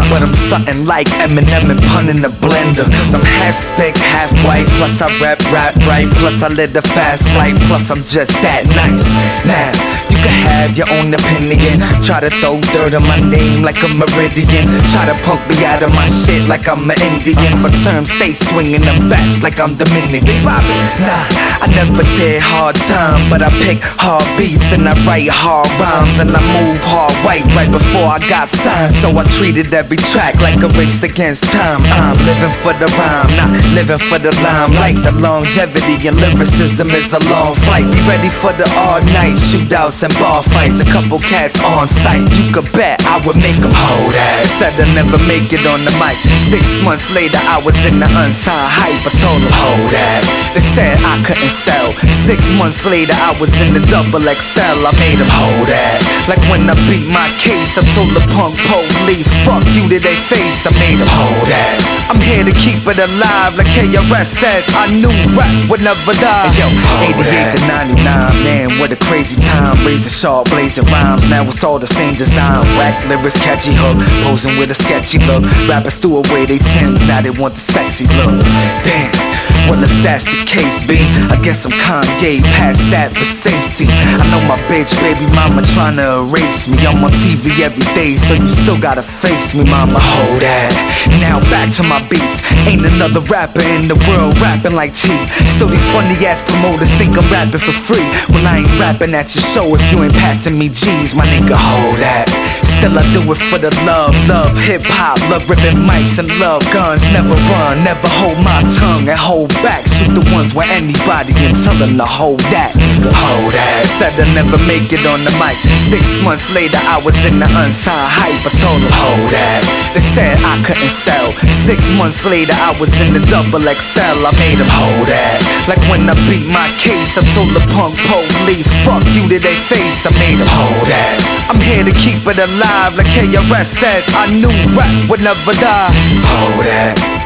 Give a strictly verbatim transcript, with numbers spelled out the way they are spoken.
but I'm something like Eminem and pun in the blender. Cause I'm half spick, half white, plus I rap, rap right, plus I live the fast life, plus I'm just that nice. Now, you can have your own opinion, try to throw dirt on my name like a meridian, try to punk me out of my shit like I'm an Indian, but terms stay swinging them bats like I'm Dominican. Nah, I never did hard time, but I pick hard beats and I write hard rhymes, and I move hard white right before I got signed. So I treated every track like a race against time. I'm living for the rhyme, not living for the limelight. The longevity and lyricism is a long flight. Be ready for the all night shootouts and bar fights. A couple cats on sight, you could bet I would make them hold that. Said I'd never make it on the mic. Six months later I was in the unsigned hype. I told them hold that. They said I couldn't sell. Six months later I was in the double X L. I made them hold that. Like when I beat my case, I told the punk police, fuck you to their face. I made them hold that. I'm here to keep it alive, like K R S said. I knew rap would never die. Hey, yo, eighty-eight to ninety-nine, man, what a crazy time. Razor sharp, blazing rhymes, now it's all the same design. Whack lyrics, catchy hook, posing with a sketchy look. Rappers threw away they Timbs, now they want the sexy look. Damn, well if that's the case, B, I guess I'm Kanye, past that for Stacey. I know my bitch, baby mama tryna erase me. I'm on T V every day, so you still gotta face me, mama, hold that. Now back to my beats, ain't another rapper in the world rapping like T. Still these funny ass promoters think I'm rapping for free. Well I ain't rapping at your show if you ain't passing me G's, my nigga, hold that. Still I do it for the love, love hip-hop, love ripping mics and love guns. Never run, never hold my tongue and hold back. Shoot the ones with anybody and tell them to hold that, nigga, hold that. Said I'd never make it on the mic. Six months later I was in the unsigned hype. I told them hold that. They said I couldn't sell. Six months later I was in the double X L. I made them hold that. Like when I beat my case, I told the punk police, fuck you to their face. I made them hold that. I'm here to keep it alive, like K R S said. I knew rap would never die. Hold that.